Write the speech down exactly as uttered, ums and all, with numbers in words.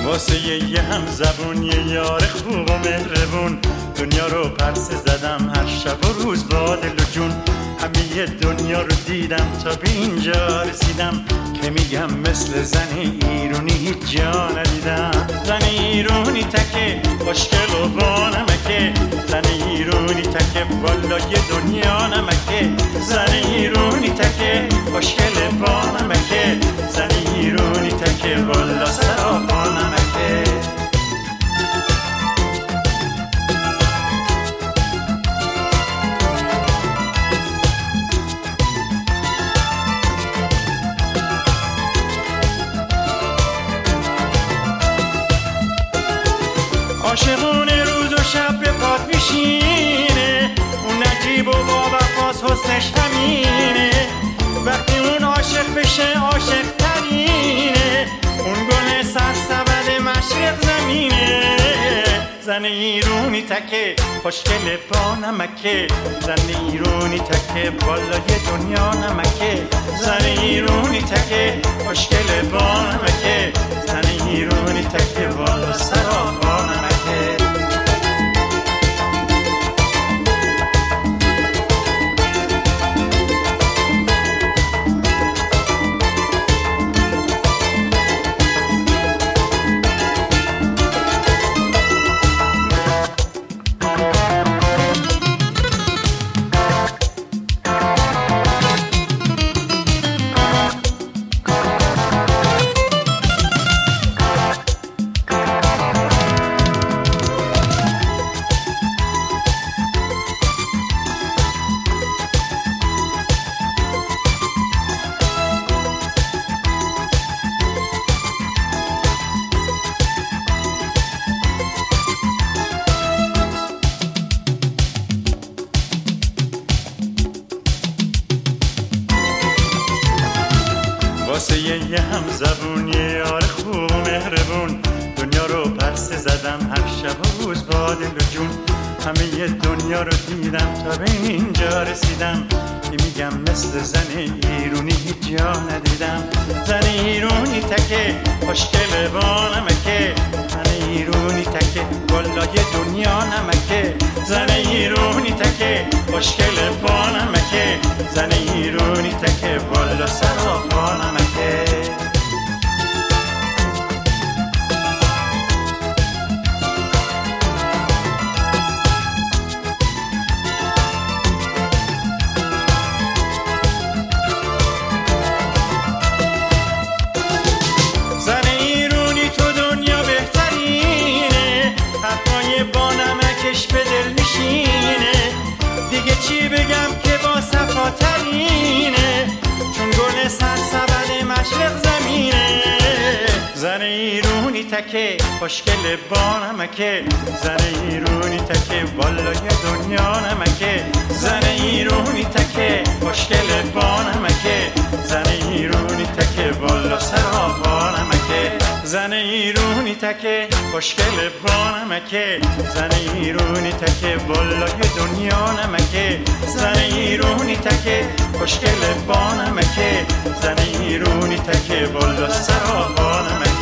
واسه یه هم زبون یه یار خوب و مهربون دنیا رو پرسه زدم هر شب و روز با دل و جون همه دنیا رو دیدم تا به اینجا رسیدم که میگم مثل زن ایرونی هیچ جا ندیدم. زن ایرونی تکه خوشگل و با نمکه، زن ایرونی تکه والا یه دنیا نمکه، زن ایرونی تکه خوشگل با نمکه، زن ایرونی تکه والا سراپا نمکه. عاشقونه روز و شب به پات میشینه، اون نجیب و با وفاس حسنش همینه، وقتی اون عاشق بشه عاشق ترینه، اون گل سرسبد مشرق زمینه. زن ایرونی تکه خوشگل با نمکه، زن ایرونی تکه والا یه دنیا نمکه، زن ایرونی تکه خوشگل با نمکه، زن ایرونی تکه والا سراپا نمکه. واسه یه هم زبون یه یار خوب و مهربون دنیا رو پرسه زدم هر شب و روز با دل و جون همه ی دنیا رو دیدم تا به اینجا رسیدم که میگم مثل زن ایرونی هیچ جا ندیدم. زن ایرونی تکه خوشگل با نمکه، زن ایرونی تکه والا یه دنیا نمکه، زن ایرونی تکه خوشگل با نمکه، زن ایرونی تکه والا سراپا نمکه. زن ایرونی تو دنیا بهترینه، حرفای با نمکش به دل میشینه، دیگه چی بگم که با صفا ترینه، چون گل سرسبد مشرق زمینه. زن ایرونی تکه خوشگل با نمکه، زن ایرونی تکه والا یه دنیا نمکه، زن ایرونی تکه خوشگل با نمکه، زن ایرونی تکه والا سراپا نمکه، زن ایرونی تکه خوشگل با نمکه، زن ایرونی تکه والا یه دنیا نمکه، زن ایرونی تکه خوشگل با نمکه، زن ایرونی تکه والا سراپا نمکه.